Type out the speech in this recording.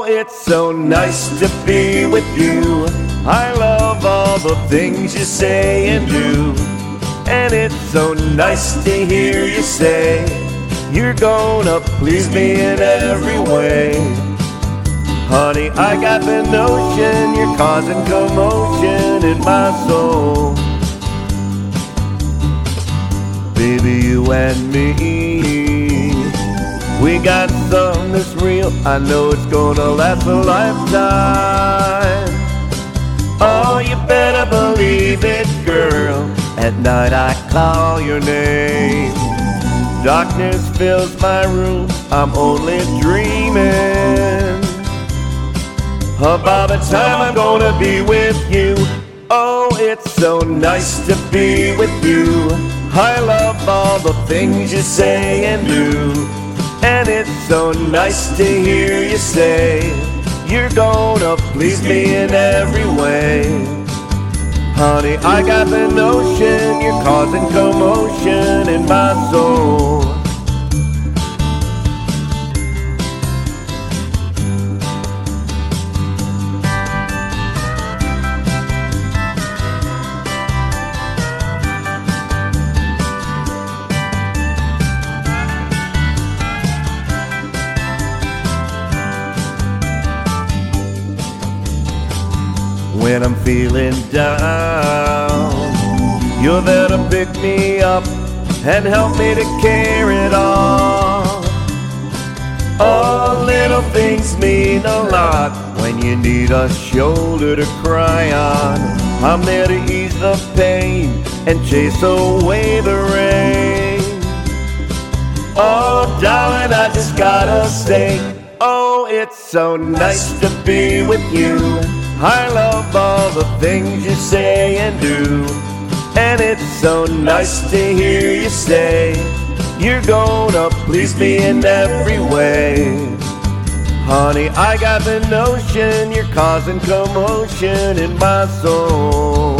it's so nice to be with you. I love all the things you say and do. And it's so nice to hear you say you're gonna please me in every way. Honey, I got the notion you're causing commotion in my soul. Baby, you and me, we got something that's real. I know it's gonna last a lifetime. Oh, you better believe it, girl. At night I call your name. Darkness fills my room, I'm only dreaming about the time I'm gonna be with you. Oh, it's so nice to be with you. I love all the things you say and do. And it's so nice to hear you say you're gonna please me in every way. Honey, I got the notion you're causing commotion in my soul. When I'm feeling down, you're there to pick me up and help me to carry it all. Oh, little things mean a lot when you need a shoulder to cry on. I'm there to ease the pain and chase away the rain. Oh, darling, I just gotta say, oh, it's so nice to be with you. I love all the things you say and do. And it's so nice to hear you say you're gonna please me in every way. Honey, I got the notion you're causing commotion in my soul.